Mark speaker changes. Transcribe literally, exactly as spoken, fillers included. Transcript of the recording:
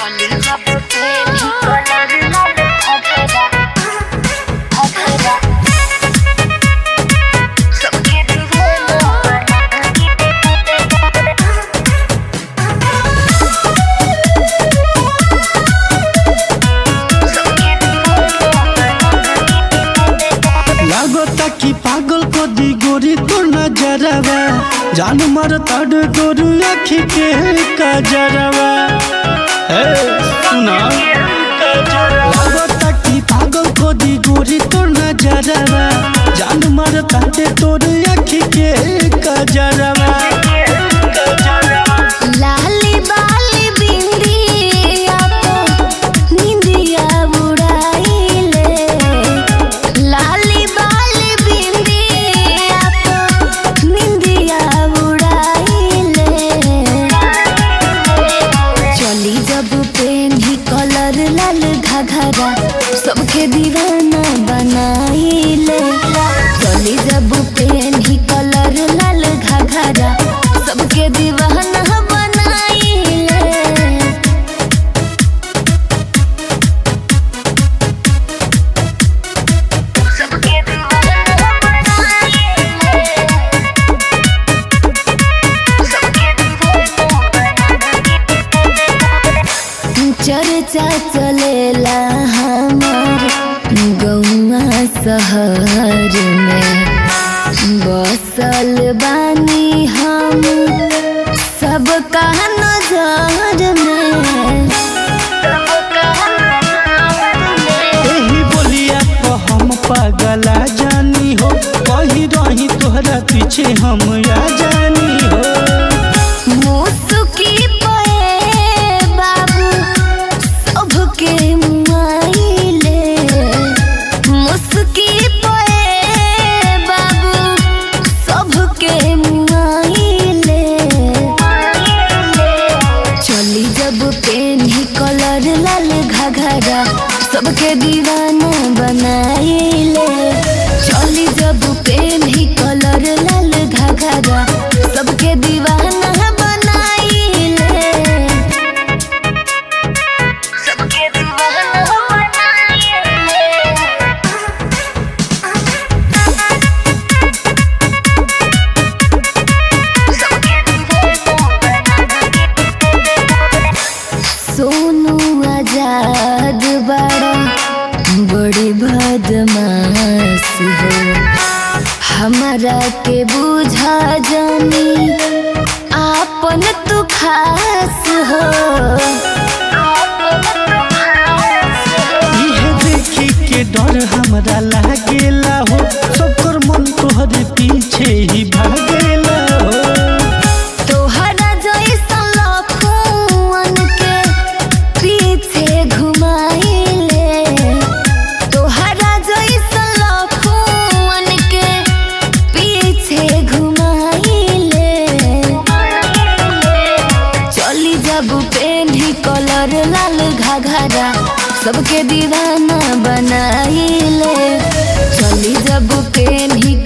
Speaker 1: की पागल को दी गोरी तो नजरवा जान मर तड़ गोरू आँखी के कजरवा सुना लागता की पागल को दी गोरी तो नजरवा जान मर तड़ तोर आँखी के कजरवा
Speaker 2: लाली बाली बिंदिया तो निंदिया उड़ाइले लाली बाली बिंदिया तो निंदिया उड़ाइले चली जब पेन्ही कलर लाल घाघरा सबके दीवाना बनाइले चली जब पेन्ही कलर लाल घाघरा सबके दीवाना चर्चा चलेला हमार गौवा शहर में बसल बानी हम सबका नजर में
Speaker 1: यही बोलिया तो हम पागला जानी हो कहीं रही तोहरा पीछे हम आ जानी हो
Speaker 2: मुस्की के मुआइले मुस्की पे बाबू सबके मुआइले चली जब पेन्ही कलर लाल घाघरा सबके दीवाना बनाइले चली जब पेन्ही कलर लाल घाघरा सबके दीवाना सोनू आजाद बड़ा बड़ी बदमाश हो हमारा के बुझा जानी आपन तू खास हो
Speaker 1: यह देखी के डर हमरा लागेला हो सबकर मन तोहरे पीछे ही भागेला हो
Speaker 2: कलर लाल घाघरा सबके दीवाना बनाइले चली जब पेन्ही